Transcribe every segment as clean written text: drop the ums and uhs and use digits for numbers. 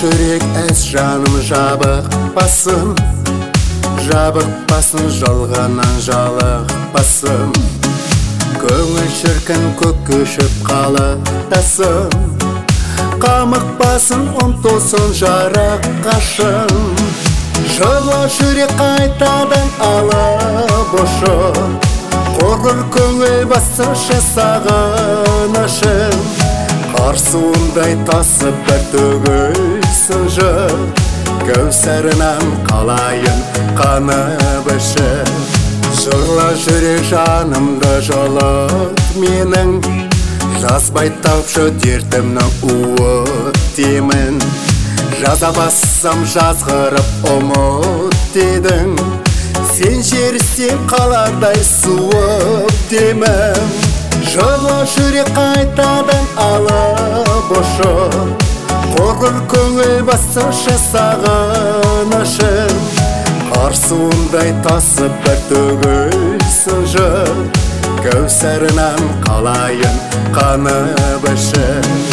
жүрек әз жаным жабықпасын, жабықпасын жалғаннан жалықпасын. Көңіл шіркін көк көшіп қалықтасын, қамықпасын ұмтылсын жараққашын. Жылы жүрек қайтадан алып ұшып, қорғыр көңіл басыншы сағынышын. Қар суындай тасып бір төгілсін жыр, кәусәрінен қалайын қанып ішіп. Жырла жүрек жанымды жылыт менің, жазбай тапшы дертімнің уыт деймін. Жаза бассам жазғырып ұмыт дедің, сен жерсен қалардай суып деймін. Жылы жүрек қайтадан алып ұшып, қорғыр көңіл басыншы сағынышын. Қар суындай тасып бір төгілсін жыр, кәусәрінен қалайын қанып ішіп.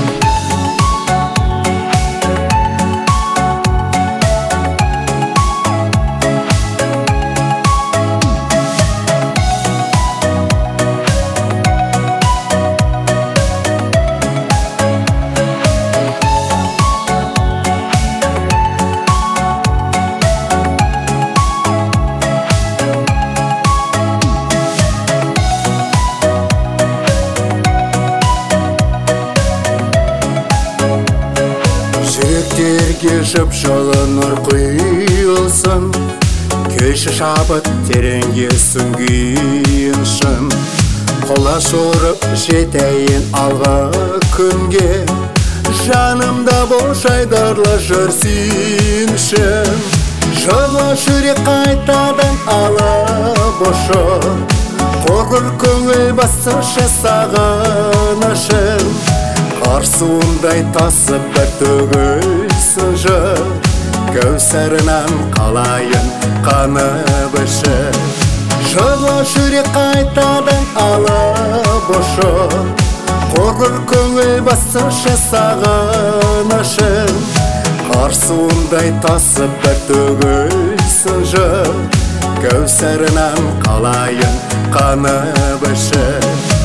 Жүректерге жып-жылы нұр құйылсын, келші шабыт тереңге сүңгиіншін. Құлаш ұрып жетейін алға күнге, жанымда бұл жайдарлы жүрсіншін. Жылы жүрек қайтадан алып ұшып, қорғыр көңіл басыншы сағынышын. Қар суындай тасып бір төгілсін жыр, кәусәрінен қалайын қанып ішіп. Жылы жүрек қайтадан алып ұшып, қорғыр көңіл басыншы сағынышын. Қар суындай тасып бір төгілсін жыр, кәусәрінен қалайын қанып ішіп.